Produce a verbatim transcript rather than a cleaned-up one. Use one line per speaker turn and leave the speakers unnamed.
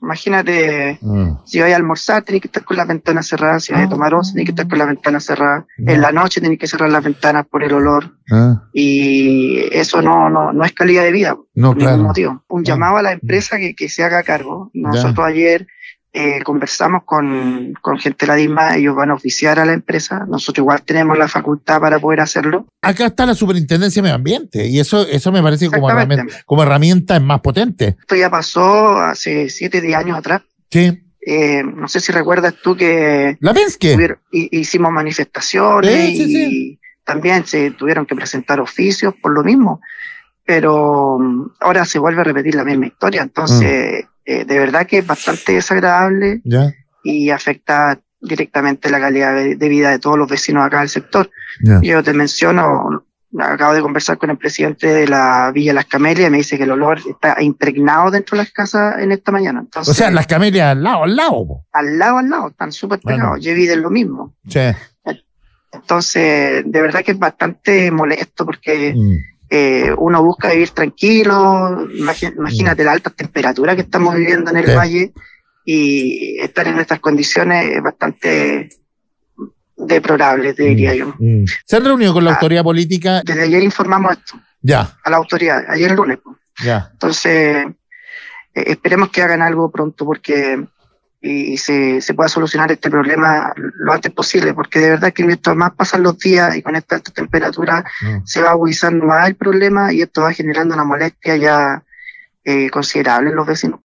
Imagínate,
Mm.
si vais a almorzar, tenés que estar con las ventanas cerradas, si vais a tomar once, tenés que estar con las ventanas cerradas,
Ya.
en la noche tenés que cerrar las ventanas por el olor,
Ah,
y eso no, no, no es calidad de vida,
no,
por
claro.
ningún motivo. Un
Ah.
llamado a la empresa que, que se haga cargo. Nosotros ayer eh, conversamos con, con gente de la DISMA, ellos van a oficiar a la empresa, nosotros igual tenemos la facultad para poder hacerlo.
Acá está la Superintendencia de Medio Ambiente y eso, eso me parece que como
Exactamente.
herramienta, como herramienta es más potente.
Esto ya pasó hace siete, diez años atrás.
Sí.
Eh, no sé si recuerdas tú que
La Penske.
tuvieron- hi- hicimos manifestaciones
Sí, sí,
y
sí.
también se tuvieron que presentar oficios por lo mismo, pero mm, ahora se vuelve a repetir la misma historia, entonces eh, de verdad que es bastante desagradable
Ya.
y afecta directamente la calidad de de vida de todos los vecinos acá del sector.
Ya.
Yo te menciono, acabo de conversar con el presidente de la Villa Las Camelias y me dice que el olor está impregnado dentro de las casas en esta mañana. Entonces,
O sea, las camelias al lado, al lado. Po.
al lado, al lado, están súper
Bueno.
pegados. Yo vi de lo mismo.
Sí.
Entonces, de verdad que es bastante molesto porque
Mm.
eh, uno busca vivir tranquilo. Imagi- Imagínate la alta temperatura que estamos viviendo en el
Sí.
valle y estar en estas condiciones es bastante deplorable, te diría yo.
Mm. ¿Se han reunido con la
Ah.
autoridad política?
Desde ayer informamos esto
Ya,
a la autoridad, ayer lunes. pues.
ya.
Entonces, eh, esperemos que hagan algo pronto porque y, y se, se pueda solucionar este problema lo antes posible, porque de verdad que mientras más pasan los días y con esta alta temperatura
Mm.
se va agudizando más el problema y esto va generando una molestia ya eh, considerable en los vecinos.